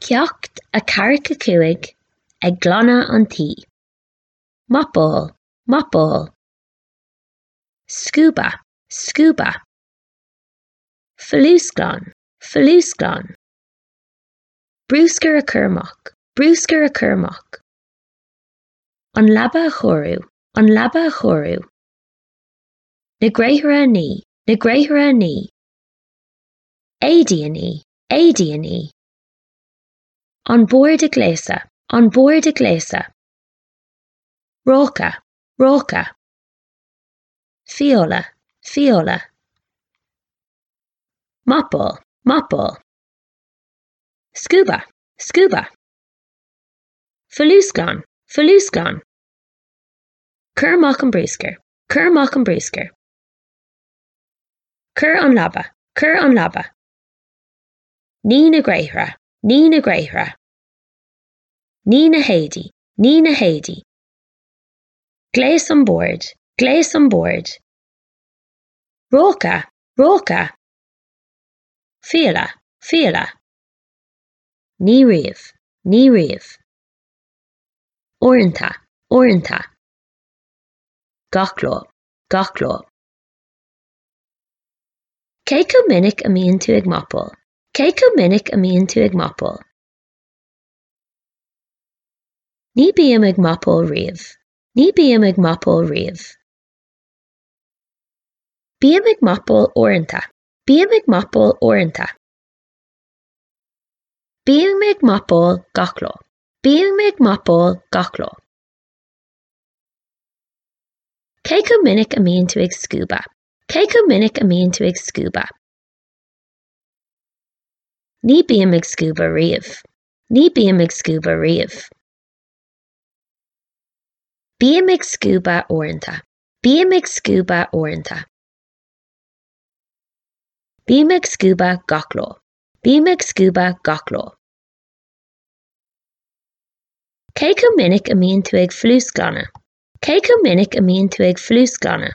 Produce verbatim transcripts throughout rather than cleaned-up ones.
Ceacht a carrick a cuig ag glana an tí. Mopball, mopball. Scuba, scuba. Falusclan, falusclan. Brúscar a curmach, brúscar a curmach. An labba a chorú, an labba a chorú. Na gréithre a ní, na gréithre a ní. Éidi a ní, éidi a ní. An board a gléasa, an board a gléasa. Róca, róca. Fiola, fiola. Mopball, mopball. Scuba, scuba. Falusclan, falusclan. Curmach an brúscar, curmach an brúscar. Cur an labba, cur an labba. Ní na gréithre, ní na gréithre. Ní na héidi, ní na héidi. Glés an board, glés an board. Róca, róca. Fiola, fiola. Ní riamh, ní riamh. Orintha, orintha. Gachló, gachló. Cé go minic a mbíonn tú ag mopball? Cé go minic a mbíonn tú ag mopball? Ní bíam ag mopball riamh. Ní bíam ag mopball riamh. Bíam ag mopball orintha. Bíam ag mopball orintha. Bíam ag mopball gachló. Bíam ag mopball gachló. Cé go minic a mbíonn tú ag scuba? Cé go minic a mbíonn tú ag scuba? Ní bíam ag scuba riamh. Ní bíam ag scuba riamh. Bíam ag scuba orintha. Bíam ag scuba orintha. Bíam ag scuba gachló. Bíam ag scuba gachló. Cé go minic a mbíonn tú ag flúsclanna? Cé go minic a mbíonn tú ag flúsclanna?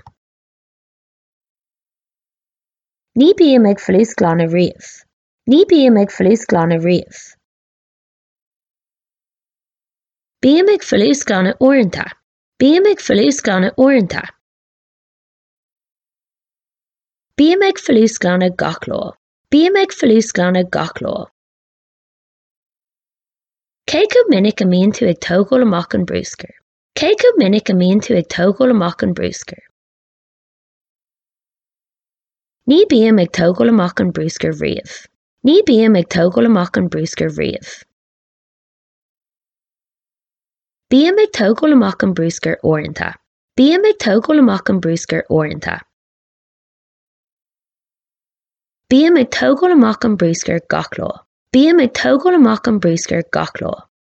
Ní bíam ag flúsclanna riamh. Ní bíam ag flúsclanna riamh. Bíam ag flúsclanna orintha. Bíam ag flúsclanna orintha. Bíam ag flúsclanna gachló. Bíam ag flúsclanna gachló. Cé go minic a mbíonn tú ag tógáil amach an brúscar? Cé go minic a mbíonn tú ag tógáil amach an brúscar? Ní bíam ag tógáil amach an brúscar riamh. Ní bíam ag tógáil amach an brúscar riamh. Bíam ag tógáil amach an brúscar orintha. Bíam ag tógáil amach an brúscar orintha. Bíam ag tógáil amach an brúscar gachló. Bíam ag tógáil amach an brúscar gachló.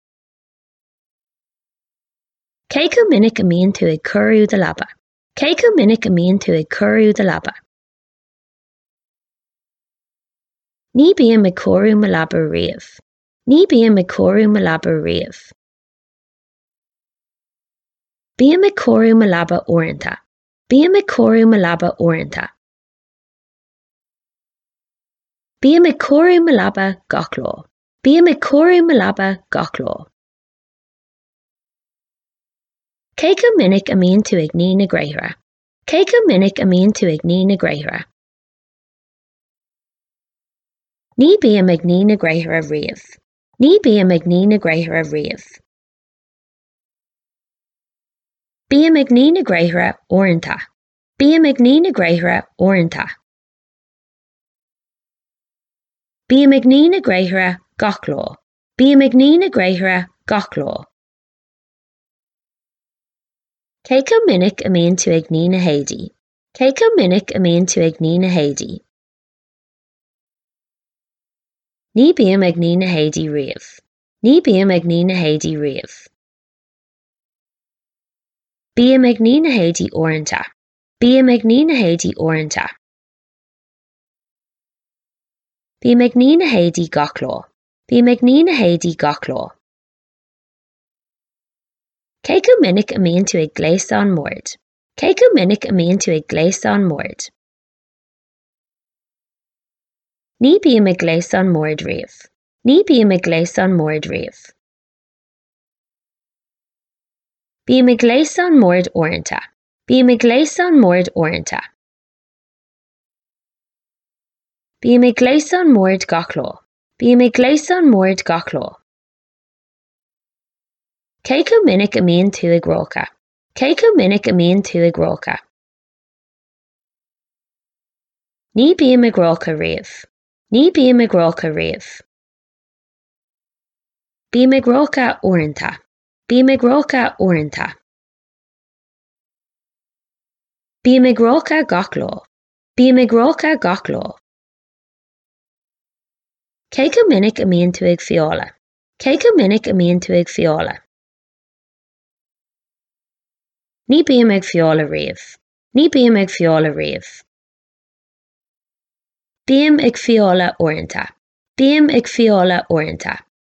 Cé go minic a mbíonn tú ag cúrú de labba? Cé go minic a mbíonn tú ag cúrú de labba? Ní bíam ag cúrú mo labba riamh. Ní bíam ag cúrú mo labba riamh. Bíam ag cúrú mo labba orintha. Bíam ag cúrú mo labba orintha. Bíam ag cúrú mo labba gachló. Bíam ag cúrú mo labba gachló. Cé go minic a mbíonn tú ag ní na gréithre? Cé go minic a mbíonn tú ag ní na gréithre? Ní bíam ag ní na gréithre riamh. Ní bíam ag ní na gréithre riamh. Bíam ag ní na gréithre orintha. Bíam ag ní na gréithre orintha. Bíam ag ní na gréithre gachló. Bíam ag ní na gréithre gachló. Cé go minic a mbíonn tú ag ní na héidi? Cé go minic a mbíonn tú ag ní na héidi? Ní bíam ag ní na héidi riamh. Ní bíam ag ní na héidi riamh. Bíam ag ní na héidi orintha. Bíam ag ní na héidi orintha. Bíam ag ní na héidi gachló. Bíam ag ní na héidi gachló. Cé go minic a mbíonn tú ag gléasán mórt? Cé go minic a mbíonn tú ag gléasán mórt? Ní bíam ag gléasán mórt riamh. Ní bíam ag gléasán mór riamh. Bíam ag gléasán mór uaireanta. Bíam ag gléasán mór uaireanta. Bíam ag gléasán mór gach lá. Bíam ag gléasán mór gach lá. Cé go minic a mbíonn tú ag rócha? Cé go minic a mbíonn tú ag rócha? Ní bíam ag rócha riamh. Ní bíam ag rócha riamh. Bíam ag rócha uaireanta. Bíam ag rócha uaireanta. Bíam ag rócha gach lá. Bíam ag rócha gach lá. Cé go minic a mbíonn tú ag fiála? Cé go minic a mbíonn tú ag fiála? Ní bíam ag fiála riamh. Ní bíam ag fiála riamh. Bíam ag fiála uaireanta. Bíam ag fiála uaireanta.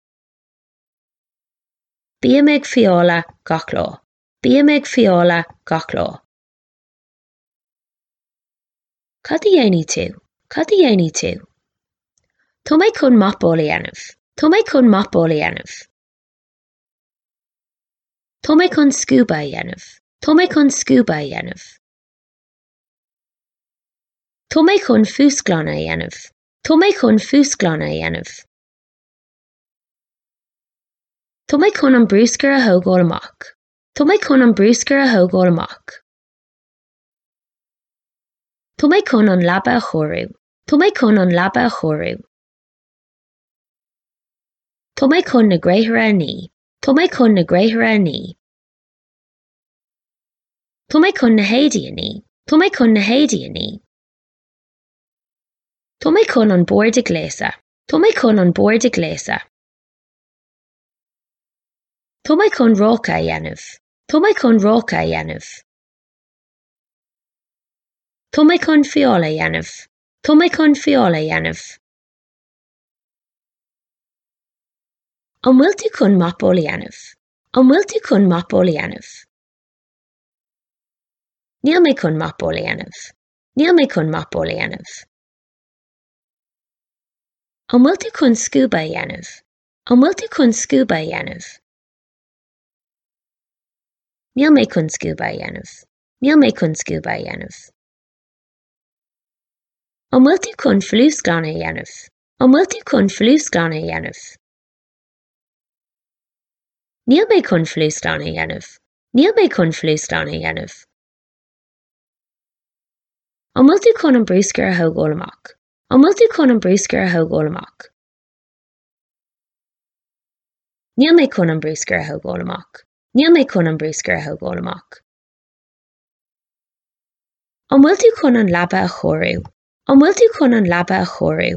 Bíam ag fiála gach lá. Bíam ag fiála gach lá. Cad a dhéanaí tú? Cad a dhéanaí tú? Tá mé chun mapála dhéanamh. Tá mé chun mapála dhéanamh. Tá mé chun scuba dhéanamh. Tá mé chun scuba dhéanamh. Tá mé chun fúsclanna dhéanamh. Tá mé chun fúsclanna dhéanamh. Tá mé chun an brúscar a thógáil amach. Tá mé chun an brúscar a thógáil amach. Tá mé chun an labba a chóiriú. Tá mé chun an labba a chóiriú. Tá mé chun na gréithre aní. Tá mé chun na gréithre aní. Tá mé chun na héadaí aní. Tá mé chun na héadaí aní. Tá mé chun an bord a gléasa. Tá mé chun an bord a gléasa. Tá mé chun rócha a dhéanamh. Tá mé chun rócha a dhéanamh. Tá mé chun fiála a dhéanamh. Tá mé chun fiála a dhéanamh. An bhfuil tú chun mapála dhéanamh. An bhfuil tú chun mapála dhéanamh. Níl mé chun mapála dhéanamh. Níl mé chun mapála dhéanamh. An bhfuil tú chun scuba dhéanamh. An bhfuil tú chun scuba dhéanamh. Níl mé chun scuba dhéanamh. Níl mé chun scuba dhéanamh. An bhfuil tú chun phluasclanna dhéanamh. An bhfuil tú chun phluasclanna dhéanamh. Níl mé chun phluasclanna dhéanamh. Níl mé chun phluasclanna dhéanamh. An bhfuil tú chun an brúscar a thógáil amach. An bhfuil tú chun an brúscar a thógáil amach. Níl mé chun an brúscar a thógáil amach. Níl mé chun an brúscar a thógáil amach. An bhfuil tú chun an labba a chóiriú. An bhfuil tú chun an labba a chóiriú.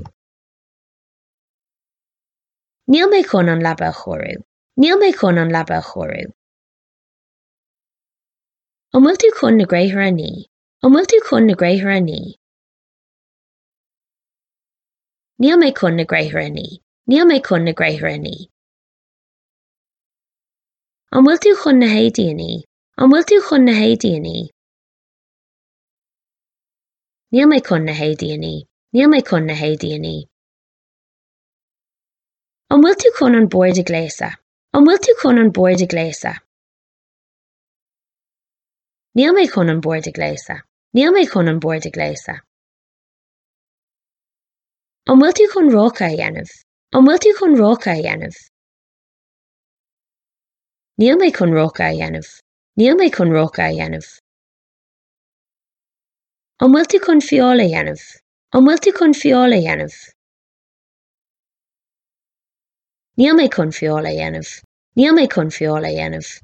Níl mé chun an labba a chóiriú. Níl mé chun an labba a chóiriú. An bhfuil tú chun na gréithre aní. An bhfuil tú chun na gréithre aní. Níl mé chun na gréithre aní. Níl mé chun na gréithre aní. An bhfuil tú chun na héadaí aní. An bhfuil tú chun na héadaí aní. Níl mé chun na héadaí aní. Níl mé chun na héadaí aní. An bhfuil tú chun an bord a gléasa. An bhfuil tú chun an bord a gléasa. Níl mé chun an bord a gléasa. Níl mé chun an bord a gléasa. An bhfuil tú chun rócha a dhéanamh. An bhfuil tú chun rócha a dhéanamh. Níl mé chun rócha a dhéanamh. Níl mé chun rócha a dhéanamh. An bhfuil tú chun fiála a dhéanamh. An bhfuil tú chun fiála a dhéanamh. Níl mé chun fiála a dhéanamh. Níl mé chun fiála a dhéanamh.